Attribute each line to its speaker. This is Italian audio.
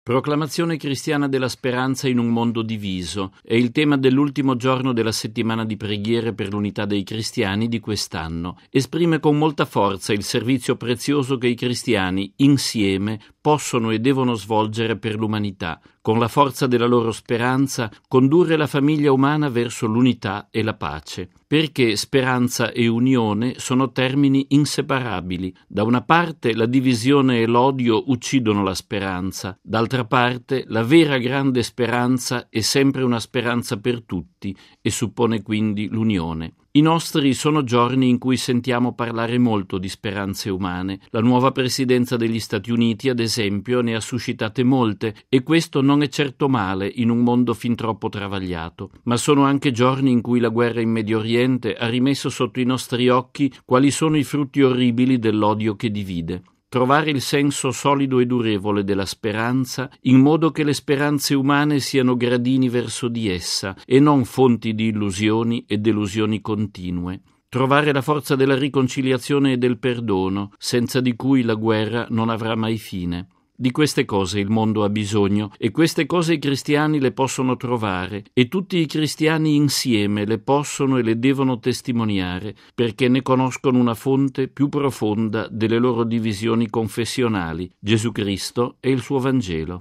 Speaker 1: Proclamazione cristiana della speranza in un mondo diviso è il tema dell'ultimo giorno della settimana di preghiere per l'unità dei cristiani di quest'anno. Esprime con molta forza il servizio prezioso che i cristiani, insieme, possono e devono svolgere per l'umanità, con la forza della loro speranza condurre la famiglia umana verso l'unità e la pace. Perché speranza e unione sono termini inseparabili. Da una parte la divisione e l'odio uccidono la speranza, d'altra parte la vera grande speranza è sempre una speranza per tutti e suppone quindi l'unione. I nostri sono giorni in cui sentiamo parlare molto di speranze umane. La nuova presidenza degli Stati Uniti, ad esempio, ne ha suscitate molte e questo non è certo male in un mondo fin troppo travagliato. Ma sono anche giorni in cui la guerra in Medio Oriente ha rimesso sotto i nostri occhi quali sono i frutti orribili dell'odio che divide. Trovare il senso solido e durevole della speranza in modo che le speranze umane siano gradini verso di essa e non fonti di illusioni e delusioni continue. Trovare la forza della riconciliazione e del perdono, senza di cui la guerra non avrà mai fine. Di queste cose il mondo ha bisogno e queste cose i cristiani le possono trovare e tutti i cristiani insieme le possono e le devono testimoniare perché ne conoscono una fonte più profonda delle loro divisioni confessionali, Gesù Cristo e il suo Vangelo.